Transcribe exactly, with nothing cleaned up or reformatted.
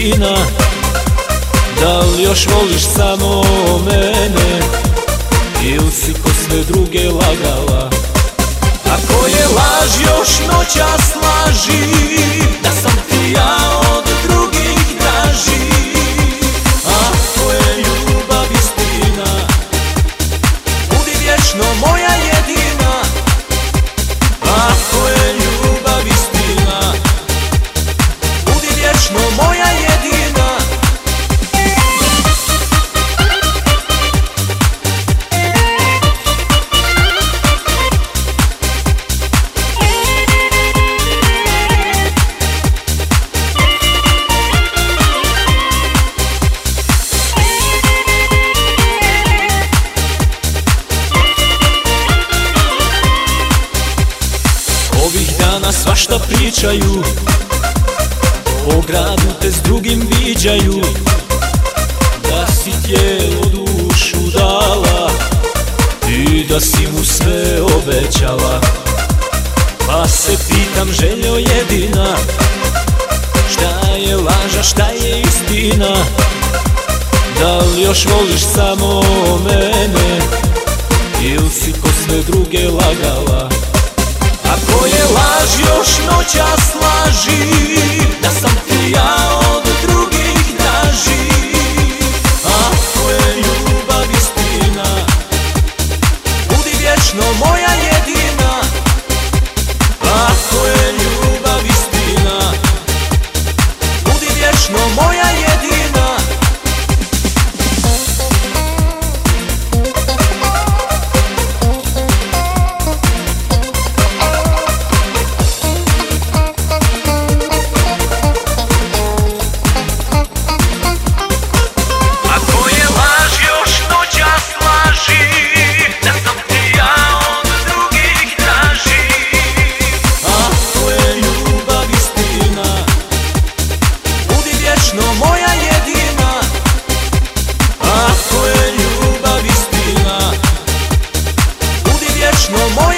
istina? Da li još voliš samo mene ili si ko sve druge lagala? Ako je laž još noćas laži, da sam ti ja od drugih draži. Ako je ljubav istina, budi vječno moja jedina. Ako je ljubav istina, budi vječno moja jedina. Ovih dana svašta pričaju, po gradu te s drugim viđaju, da si tijelo dušu dala i da si mu sve obećala. Pa se pitam, željo jedina, šta je laža, šta je istina? Da li još voliš samo mene ili si ko sve druge lagala? Ako je laž još noćas laži, da sam ti ja od drugih draži. Ako je ljubav istina, budi vječno moja jedina. Ako je ljubav istina, budi vječno moja jedina. Moja jedina, ako je ljubav istina, budi vječno moja.